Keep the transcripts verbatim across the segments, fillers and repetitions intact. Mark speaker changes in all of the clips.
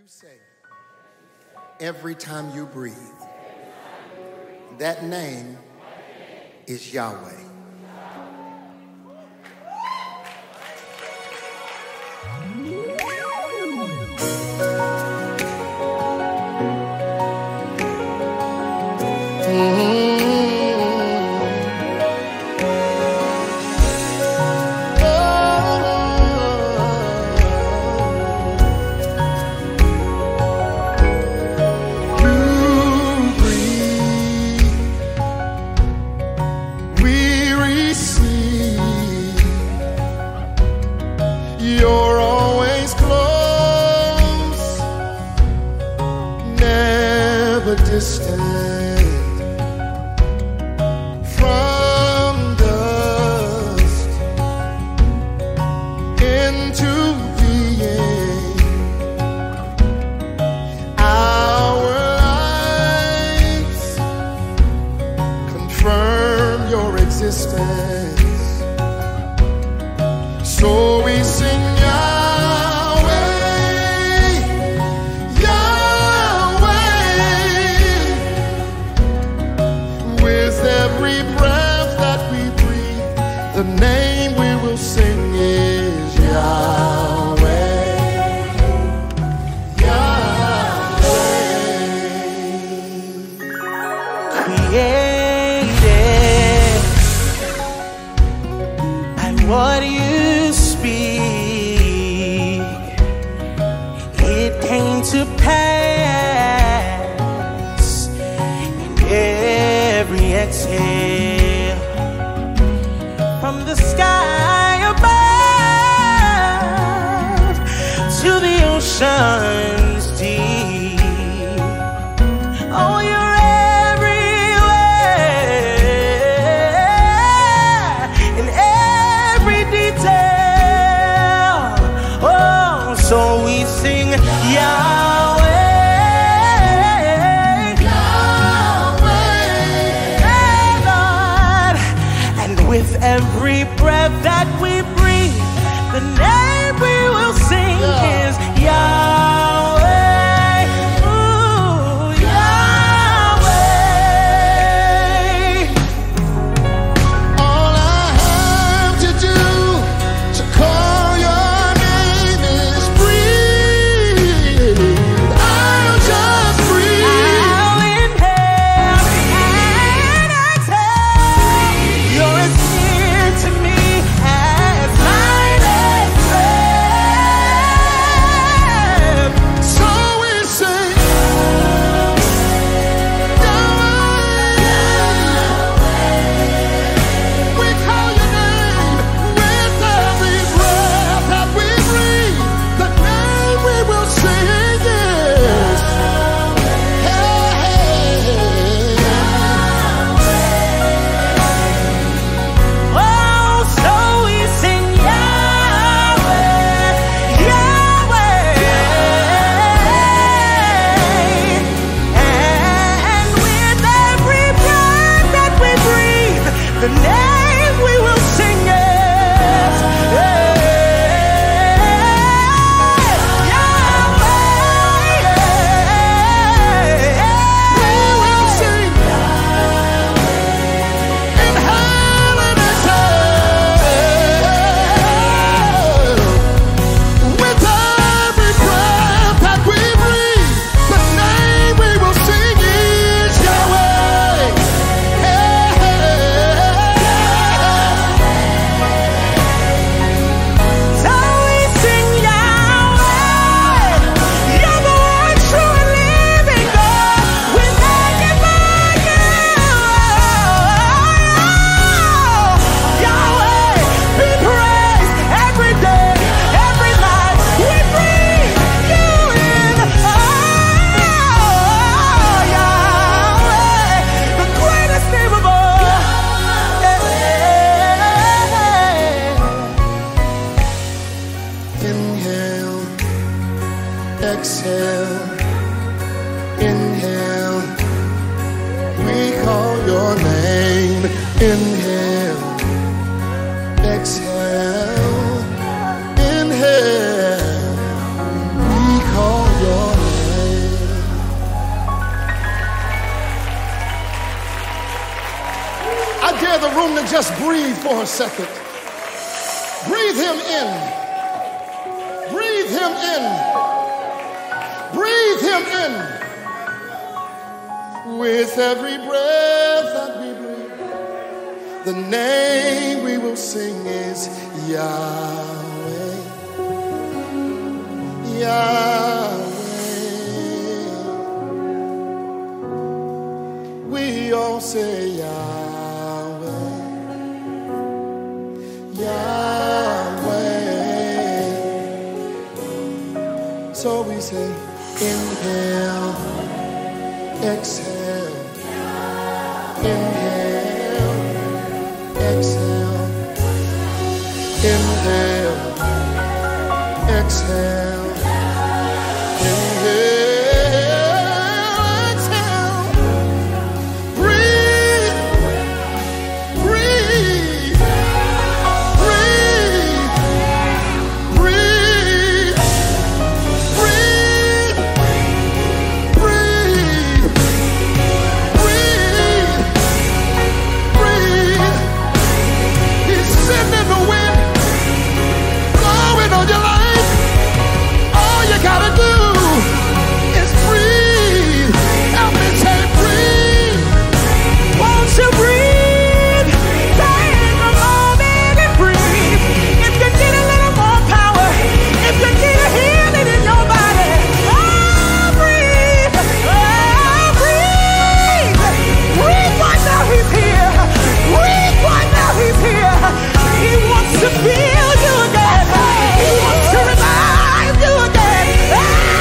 Speaker 1: say, every time you breathe, that name is Yahweh.
Speaker 2: You're always close, never distant. From dust into being, our lives confirm your existence. So we sing Yahweh, Yahweh. With every breath that we breathe, the name we will sing is Yahweh, Yahweh.
Speaker 3: Created and what you speak, it came to pass in every exhale from the sky above to the oceans deep. Oh, you're everywhere in every detail. Oh, so we sing Yahweh, Yahweh, Lord. And with every breath that we breathe, the name we will sing is Yahweh. Ooh, Yahweh.
Speaker 2: All I have to do to call your name is breathe. I'll just breathe.
Speaker 3: I'll inhale and exhale. You're as near to me as night and breath.
Speaker 2: So we sing Yahweh. We call your name with every breath that we breathe. The name we will sing is
Speaker 3: Oh, so we sing Yahweh, Yahweh. And with every breath that we breathe, the name we will sing is
Speaker 2: We will sing in heaven and hell. With every breath that we breathe, the name we will sing is Yahweh.
Speaker 3: So we sing Yahweh. You're the one true and living God. We magnify you. Yahweh, be praised every day, every night. We breathe you in. Oh, Yahweh, the greatest name of all.
Speaker 2: Inhale, exhale, inhale. We call your name. Inhale, exhale, inhale. We call your name. room to just breathe for a second. Breathe him in. Breathe him in. Breathe him in. With every breath that we breathe, the name we will sing is Yahweh. Yahweh. We all say Yahweh. Yahweh. So we say inhale, exhale, inhale, exhale, inhale, exhale, inhale, exhale. Breathe, breathe, breathe, breathe, breathe, breathe, breathe, breathe. He's sitting in the wind, blowing on your life. All you gotta do is breathe. Help me say breathe. Won't you breathe? Take a moment and breathe. If you need a little more power, if you need a healing in your body, oh, breathe. Oh, breathe. Breathe right now, he's here. Breathe right now, he's here. He wants to feel you again. He wants to revive you again. Ah!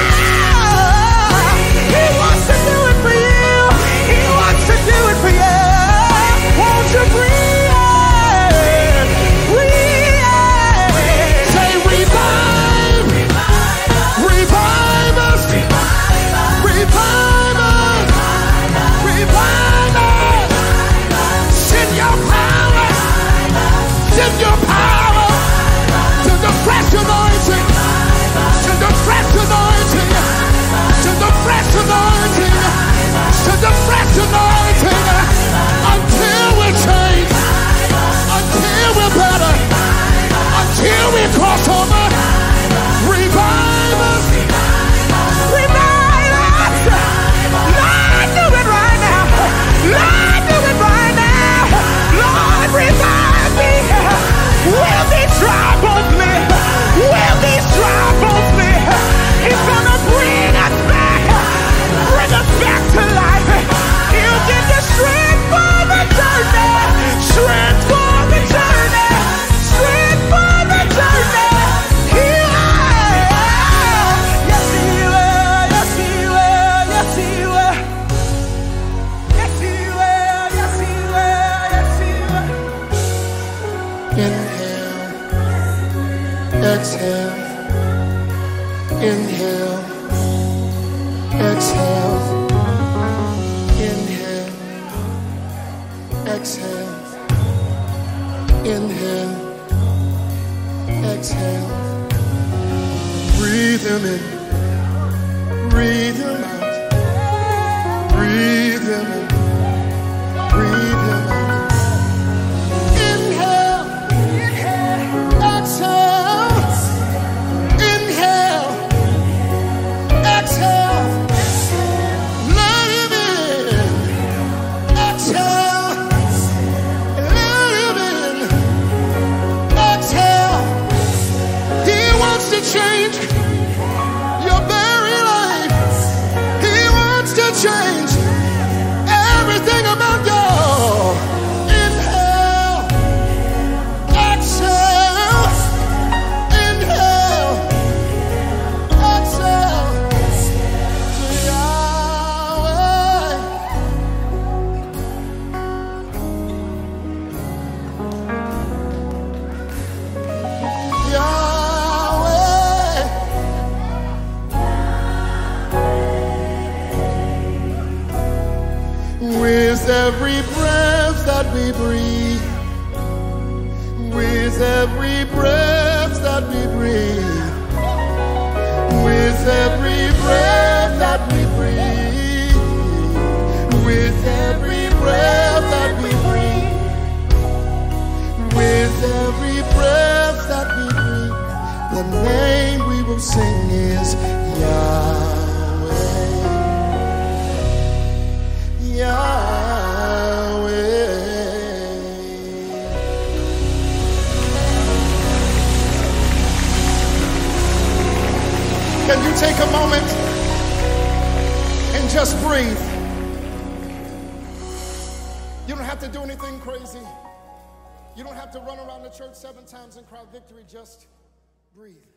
Speaker 2: He wants to do it for you. He wants to do it for you. Won't you breathe? Breathe. Say revive. Revive us. Revive us. Revive us. Send your power. Send your power. To the fresh anointing. To the fresh anointing. To the fresh anointing. To the fresh anointing. Until we're changed. Until we're better. Until we cross over. Revive us. Revive us. Lord, do it right now. Lord, do it right now. Lord, revive me. Will these dry bones live? Will these dry bones live? He's gonna bring us back. Bring us back to life. He'll give you strength for the journey. Strength for the journey. Strength for the journey. He will. Yes, he will. Yes, he will. Yes, he will. Yes, he will. Yes, he will. Yes, he will. Inhale. Exhale. Inhale. Exhale. Inhale. Exhale. Inhale. Exhale. Breathe him in. Breathe him out. Breathe him in. Breathe him out. Inhale. Exhale. Inhale. Exhale. Let him in. Exhale. Let him in. Exhale. He wants to change your very life. He wants to change everything about you. Inhale. Exhale. Inhale. Exhale. Yahweh. Yahweh. With every breath that we breathe, with every breath that we breathe, with every breath that we breathe, with every breath that we breathe, sing is Yahweh, Yahweh. Can you take a moment and just breathe? You don't have to do anything crazy. You don't have to run around the church seven times and cry victory. Just breathe.